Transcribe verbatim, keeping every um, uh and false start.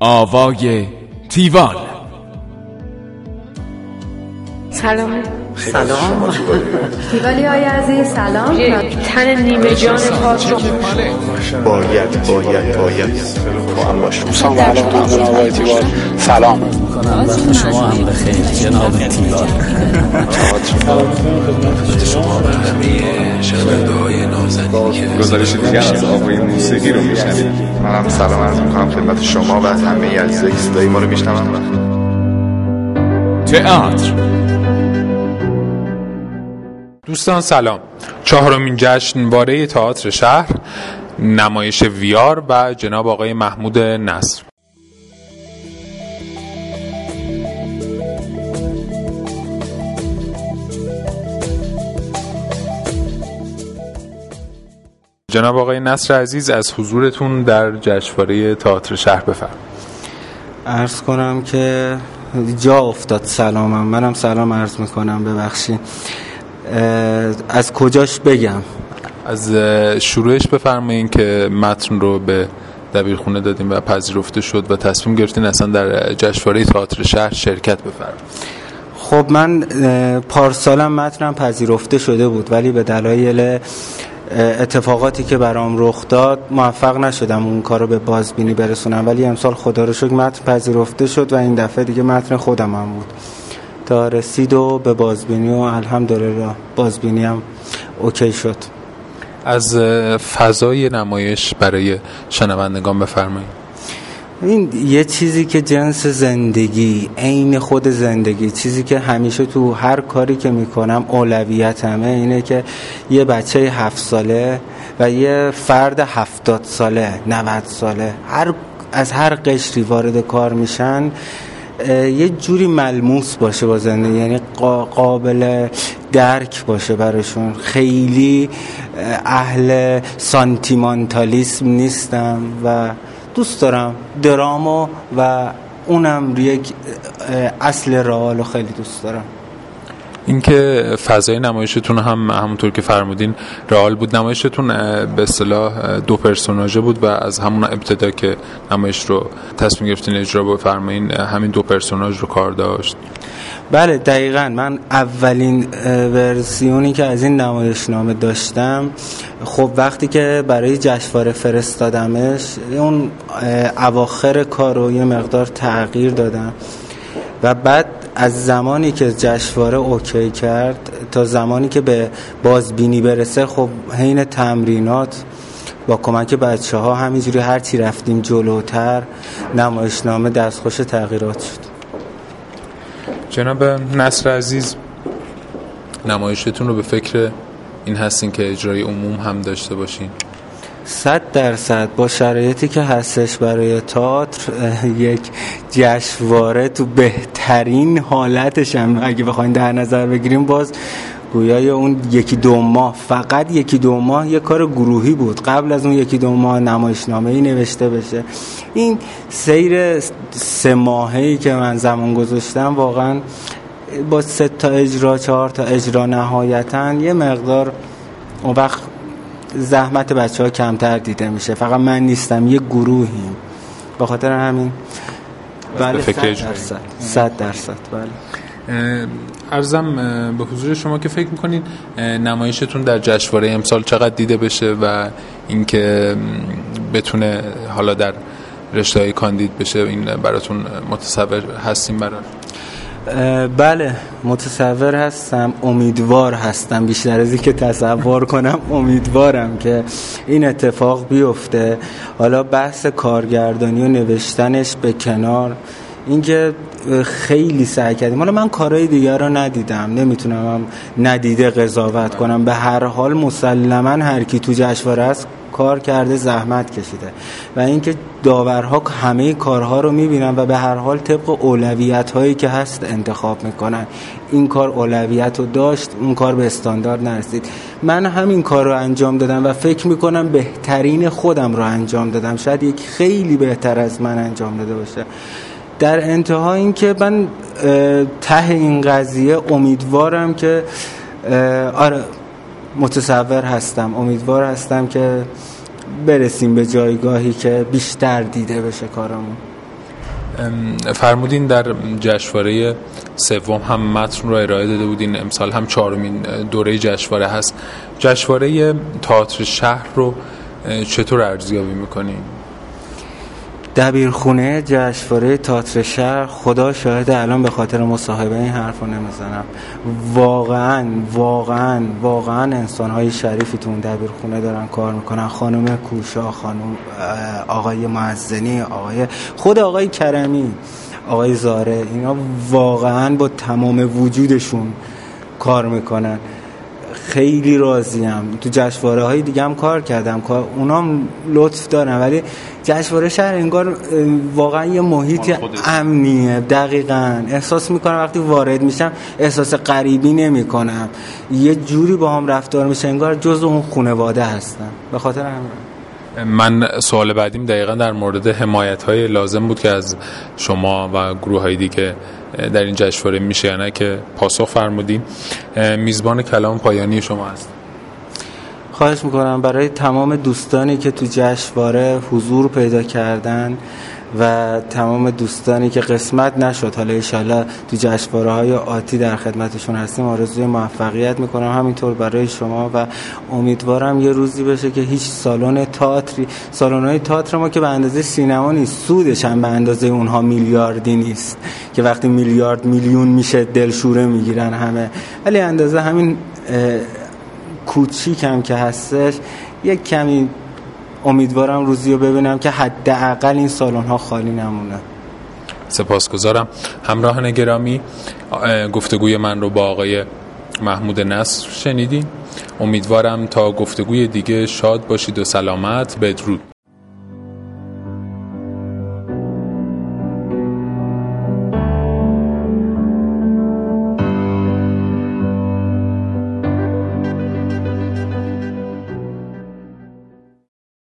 آوای تیوان. سلام. سلام تیوالی های عزیز سلام. تن نیمه جان خاک رو باید باید باید با هم باشم. سلام علیکم آقای تیوان. سلام میکنم وقت شما هم بخیر جناب تیوان. خدمت شما و همه شنونده‌های نازنین که گزارش دیگر از آوای موسیقی رو میشنوید. منم سلام عرض میکنم خدمت شما و همه عزیزایی که صدای ما رو میشنون. تئاتر. دوستان سلام. چهارمین جشنواره تئاتر شهر، نمایش ویار و جناب آقای محمود نصر. جناب آقای نصر عزیز، از حضورتون در جشنواره تئاتر شهر بفرمایید. عرض کنم که جا افتاد سلامم. منم سلام عرض میکنم، ببخشید. از کجاش بگم؟ از شروعش بفرمایید که متن رو به دبیرخونه دادیم و پذیرفته شد و تصمیم گرفتین اصلا در جشنواره تئاتر شهر شرکت بفرمایید. خب من پارسالم متنم پذیرفته شده بود، ولی به دلایل اتفاقاتی که برام رخ داد موفق نشدم اون کارو به بازبینی برسونم، ولی امسال خدا رو شکر متن پذیرفته شد و این دفعه دیگه متن خودم هم بود تا رسید و به بازبینی و الحمدلله بازبینی هم اوکی شد. از فضای نمایش برای شنوندگان بفرمایید. این یه چیزی که جنس زندگی، عین خود زندگی، چیزی که همیشه تو هر کاری که میکنم اولویتمه اینه که یه بچه هفت ساله و یه فرد هفتاد ساله، نود ساله، هر از هر قشری وارد کار میشن یه جوری ملموس باشه با زندگی، یعنی قابل درک باشه براشون. خیلی اهل سانتیمانتالیسم نیستم و دوست دارم درامو و اونم یک اصل رئال خیلی دوست دارم. اینکه فضای نمایشتون هم همونطور که فرمودین رئال بود. نمایشتون به اصطلاح دو پرسوناژه بود و از همون ابتدا که نمایش رو تصمیم گرفتین اجرا بفرمایین همین دو پرسوناژ رو کار داشت. بله دقیقاً. من اولین ورسیونی که از این نمایشنامه داشتم، خب وقتی که برای جشنواره فرستادمش اون اواخر کارو یه مقدار تغییر دادم و بعد از زمانی که جشنواره اوکی کرد تا زمانی که به بازبینی برسه، خب حین تمرینات با کمک بچه ها همینجوری هر چی رفتیم جلوتر نمایشنامه دستخوش تغییرات شد. جناب نصر عزیز، نمایشتون رو به فکر این هستین که اجرای عموم هم داشته باشین؟ صد درصد. با شرایطی که هستش برای تئاتر، یک جشنواره تو بهترین حالتش هم اگه بخواین در نظر بگیریم، باز گویای اون یکی دو ماه، فقط یکی دو ماه یک کار گروهی بود. قبل از اون یکی دو ماه نمایشنامه‌ای نوشته بشه. این سیر سه ماهه‌ای که من زمان گذاشتم واقعا با سه تا اجرا چهار تا اجرا نهایتاً یه مقدار اون وقت زحمت بچه‌ها کمتر دیده میشه. فقط من نیستم، یه گروهیم. به خاطر همین بله صد درصد صد درصد بله. عرضم به حضور شما که فکر میکنید نمایشتون در جشنواره امسال چقدر دیده بشه و اینکه بتونه حالا در رشته‌های کاندید بشه، این براتون متصور هستیم؟ برای بله متصور هستم، امیدوار هستم، بیشتر از این که تصور کنم امیدوارم که این اتفاق بیفته. حالا بحث کارگردانی و نوشتنش به کنار، اینکه خیلی سعی کردیم. حالا من کارهای دیگر رو ندیدم، نمیتونم هم ندیده قضاوت کنم. به هر حال مسلما هر کی تو جشنواره است کار کرده، زحمت کشیده و اینکه داورها همه کارها رو میبینن و به هر حال طبق اولویت هایی که هست انتخاب میکنن. این کار اولویت رو داشت، اون کار به استاندارد نرسید. من همین کار رو انجام دادم و فکر میکنم بهترین خودم رو انجام دادم. شاید یک خیلی بهتر از من انجام داده باشه. در انتها این که من ته این قضیه امیدوارم که آره متصور هستم امیدوار هستم که برسیم به جایگاهی که بیشتر دیده بشه کارمون. فرمودین در جشنواره سوم هم متن رو ارائه داده بودین، امسال هم چهارمین دوره جشنواره هست. جشنواره تئاتر شهر رو چطور ارزیابی میکنین؟ دبیرخونه جشنواره تئاتر شهر، خدا شاهد الان به خاطر مصاحبه این حرف رو نمیزنم، واقعا واقعا واقعا انسان‌های شریفی تو اون دبیرخونه دارن کار میکنن. خانم کوشا، خانم آقای معزنی، آقای خود آقای کرمی، آقای زاره، اینا واقعا با تمام وجودشون کار میکنن. خیلی راضیم. تو جشنواره های دیگه هم کار کردم، اونام لطف دارن، ولی جشنواره شهر انگار واقعا یه محیط امنیه. دقیقاً احساس میکنم وقتی وارد میشم احساس غریبی نمیکنم، یه جوری با هم رفتار میشه انگار جزء اون خانواده هستم. به خاطر همین من سوال بعدیم دقیقاً در مورد حمایت‌های لازم بود که از شما و گروه‌های دیگه در این جشنواره میشه یا نه که پاسخ فرمودیم. میزبان کلام پایانی شما هست. خواهش میکنم برای تمام دوستانی که تو جشنواره حضور پیدا کردن و تمام دوستانی که قسمت نشد، حالا انشالله تو جشنواره‌های آتی در خدمتشون هستیم، آرزوی موفقیت میکنم. همینطور برای شما و امیدوارم یه روزی بشه که هیچ سالن تئاتری، سالن‌های تئاتر ما که به اندازه سینما نیست، سودش هم به اندازه اونها میلیاردی نیست که وقتی میلیارد میلیون میشه دلشوره میگیرن همه، ولی اندازه همین کوچیکم که هستش یک کمی امیدوارم روزی رو ببینم که حداقل این سالن‌ها خالی نمونه. سپاسگزارم. همراهان گرامی، گفتگوی من رو با آقای محمود نصر شنیدین. امیدوارم تا گفتگوی دیگه شاد باشید و سلامت. بدرود.